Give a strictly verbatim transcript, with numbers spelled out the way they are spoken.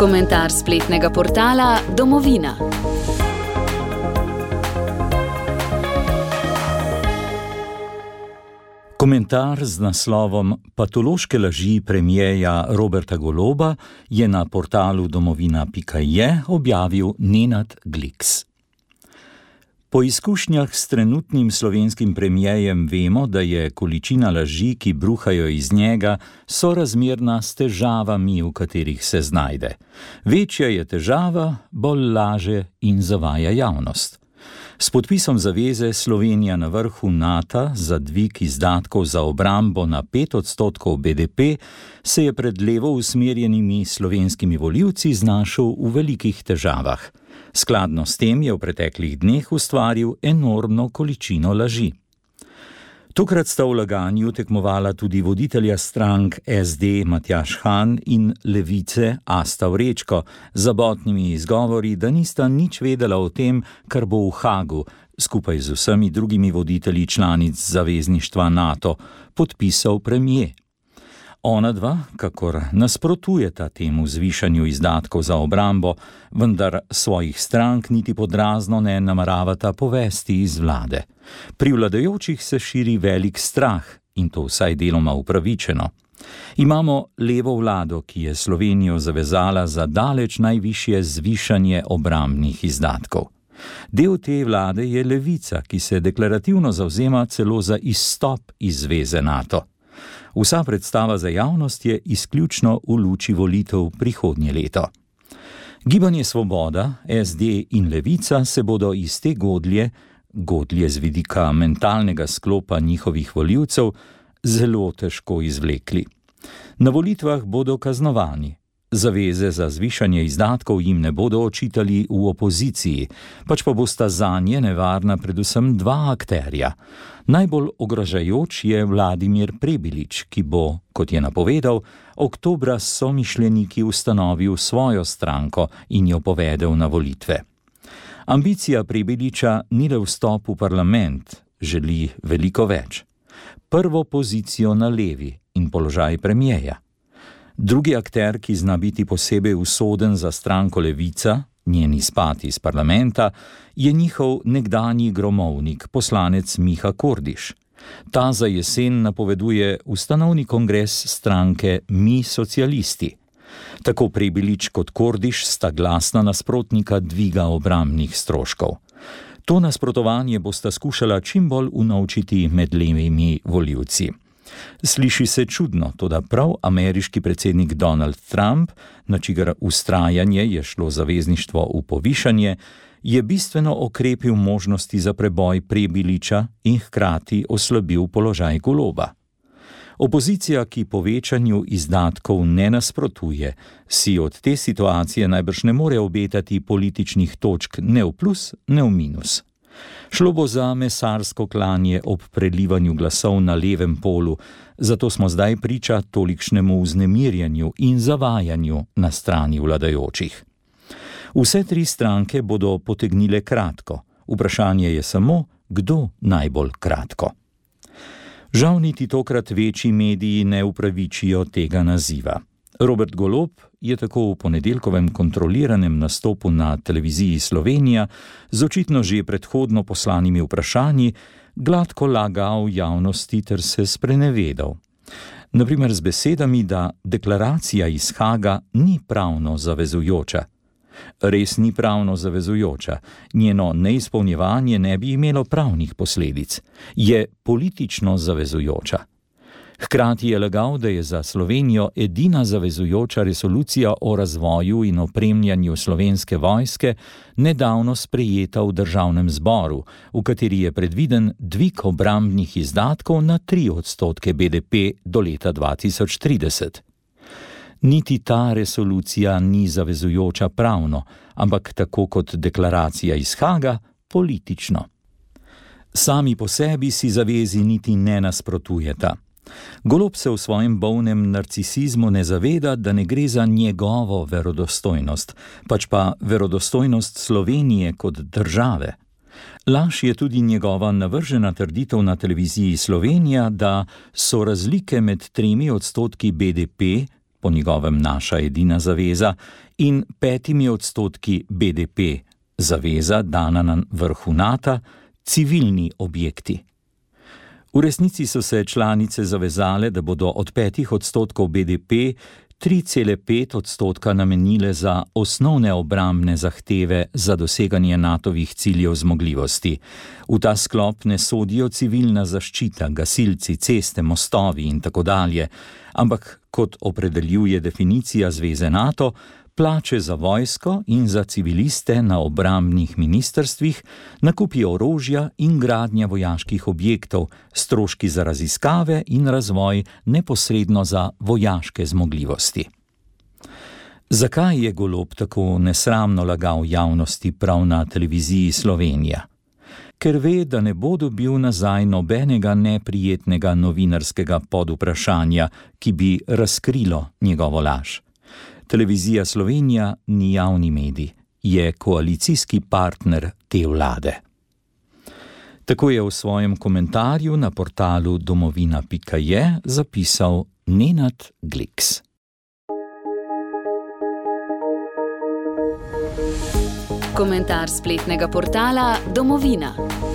Komentar spletnega portala Domovina. Komentar z naslovom Patološke laži premierja Roberta Goloba je na portalu domovina pika je objavil Nenad Gliks. Po izkušnjah s trenutnim slovenskim premierjem vemo, da je količina laži, ki bruhajo iz njega, sorazmerna s težavami, v katerih se znajde. Večja je težava, bolj laže in zavaja javnost. S podpisom zaveze Slovenija na vrhu Nata za dvig izdatkov za obrambo na pet odstotkov B D P se je pred levo usmerjenimi slovenskimi volivci znašel v velikih težavah. Skladno s tem je v preteklih dneh ustvaril enormno količino laži. Tokrat sta v laganju tekmovala tudi voditelja strank S D Matjaž Han in Levice Asta Vrečko z zabotnimi izgovori, da nista nič vedela o tem, kar bo v Hagu, skupaj z vsemi drugimi voditelji članic zavezništva NATO, podpisal premier. Ona dva, kakor nasprotujeta temu zvišanju izdatkov za obrambo, vendar svojih strank niti podrazno ne nameravata povesti iz vlade. Pri vladajočih se širi velik strah in to vsaj deloma upravičeno. Imamo levo vlado, ki je Slovenijo zavezala za daleč najvišje zvišanje obrambnih izdatkov. Del te vlade je Levica, ki se deklarativno zavzema celo za izstop iz zveze NATO. Vsa predstava za javnost je izključno v luči volitev prihodnje leto. Gibanje Svoboda, S D in Levica se bodo iz te godlje, godlje z vidika mentalnega sklopa njihovih volivcev, zelo težko izvlekli. Na volitvah bodo kaznovani. Zaveze za zvišanje izdatkov jim ne bodo očitali v opoziciji, pač pa bosta zanje nevarna predvsem dva akterja. Najbolj ogrožajoč je Vladimir Prebilič, ki bo, kot je napovedal, oktobra s somišljeniki ustanovil svojo stranko in jo povedel na volitve. Ambicija Prebiliča ni le vstop v parlament, želi veliko več. Prvo pozicijo na levi in položaj premierja. Drugi akter, ki zna biti posebej usoden za stranko Levica, njen izpad iz parlamenta, je njihov nekdanji gromovnik, poslanec Miha Kordiš. Ta za jesen napoveduje ustanovni kongres stranke Mi socialisti. Tako Prebilič kot Kordiš sta glasna nasprotnika dviga obrambnih stroškov. To nasprotovanje bosta skušala čim bolj unovčiti med levimi volivci. Sliši se čudno, toda prav ameriški predsednik Donald Trump, na čigar ustrajanje je šlo zavezništvo v povišanje, je bistveno okrepil možnosti za preboj Prebiliča in hkrati oslabil položaj Goloba. Opozicija, ki povečanju izdatkov ne nasprotuje, si od te situacije najbrž ne more obetati političnih točk ne v plus, ne v minus. Šlo bo za mesarsko klanje ob prelivanju glasov na levem polu, zato smo zdaj priča tolikšnemu vznemirjanju in zavajanju na strani vladajočih. Vse tri stranke bodo potegnile kratko. Vprašanje je samo, kdo najbolj kratko. Žal niti tokrat večji mediji ne upravičijo tega naziva. Robert Golob je tako v ponedeljkovem kontroliranem nastopu na televiziji Slovenija z očitno že predhodno poslanimi vprašanji gladko lagal javnosti ter se sprenevedal. Naprimer z besedami, da deklaracija iz Haga ni pravno zavezujoča. Res ni pravno zavezujoča, njeno neizpolnjevanje ne bi imelo pravnih posledic. Je politično zavezujoča. Hkrati je lagal, da je za Slovenijo edina zavezujoča resolucija o razvoju in opremljanju slovenske vojske nedavno sprejeta v državnem zboru, v kateri je predviden dvig obrambnih izdatkov na tri odstotke B D P do leta dva tisoč trideset. Niti ta resolucija ni zavezujoča pravno, ampak tako kot deklaracija iz Haga, politično. Sami po sebi si zavezi niti ne nasprotujeta. Golob se v svojem bolnem narcisizmu ne zaveda, da ne gre za njegovo verodostojnost, pač pa verodostojnost Slovenije kot države. Laž je tudi njegova navržena trditev na televiziji Slovenija, da so razlike med tremi odstotki B D P, po njegovem naša edina zaveza, in petimi odstotki B D P, zaveza dana na vrhu NATO, civilni objekti. V resnici so se članice zavezale, da bodo od petih odstotkov B D P tri cele pet odstotka namenile za osnovne obrambne zahteve za doseganje NATOvih ciljev zmogljivosti. V ta sklop ne sodijo civilna zaščita, gasilci, ceste, mostovi in tako dalje, ampak kot opredeljuje definicija Zveze NATO, plače za vojsko in za civiliste na obrambnih ministrstvih, nakupi orožja in gradnja vojaških objektov, stroški za raziskave in razvoj neposredno za vojaške zmogljivosti. Zakaj je Golob tako nesramno lagal javnosti prav na televiziji Slovenija? Ker ve, da ne bo dobil nazaj nobenega neprijetnega novinarskega podvprašanja, ki bi razkrilo njegovo laž. Televizija Slovenija ni javni medij, je koalicijski partner te vlade. Tako je v svojem komentarju na portalu domovina pika je zapisal Nenad Gliks. Komentar spletnega portala Domovina.